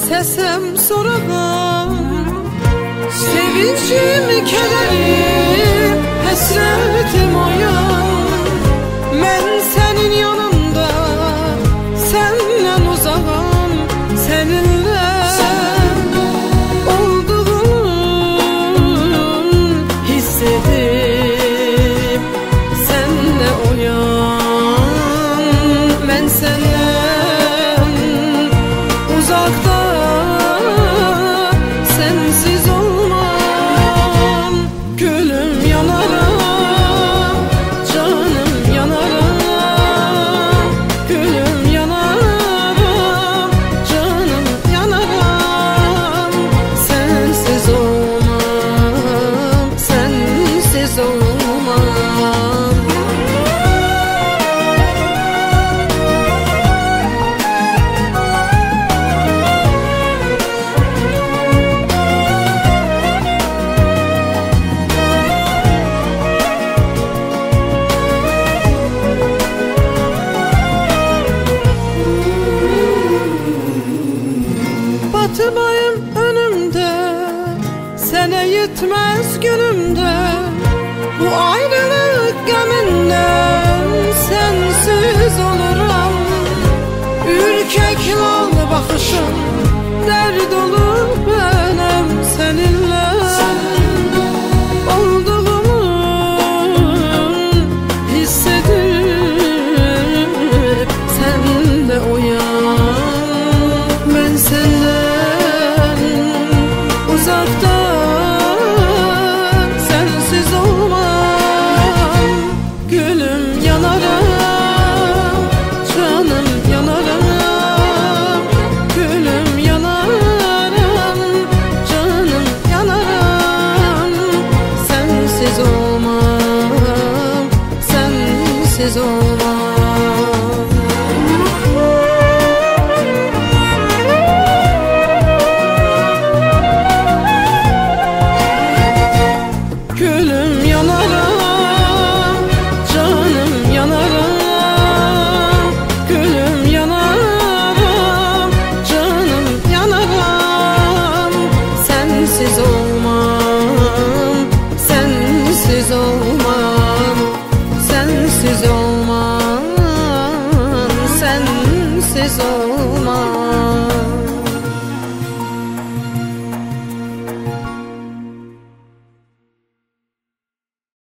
Sesem sorağım, sevincim, kederim, həsrətim oyan. Mən sənin yanında, səndən uzağam, səninlə olduğum hiss edib, sən də oyan. Mən səndən uzaqda, sensiz olmam. Gülüm yanaram, canım yanaram. Gülüm yanaram, canım yanaram. Sensiz olmam, sensiz olmam. Batıbayım önümde, sene yetmez günümde. Bu ayrılık geminden sensiz oluram. Ürkek lal bakışım, dert olur benim seninle olduğumu hissedip, sen de uyan. Ben senden uzakta, sensiz olmam. Gülüm yanaram, canım yanaram. Gülüm yanaram, canım yanaram. Sensiz olmam, sensiz olmam. Gülüm yanaram, canım yanaram. Gülüm yanaram, canım yanaram. Sensiz olmam, sensiz olmam. Sensiz olmam, sensiz olmam.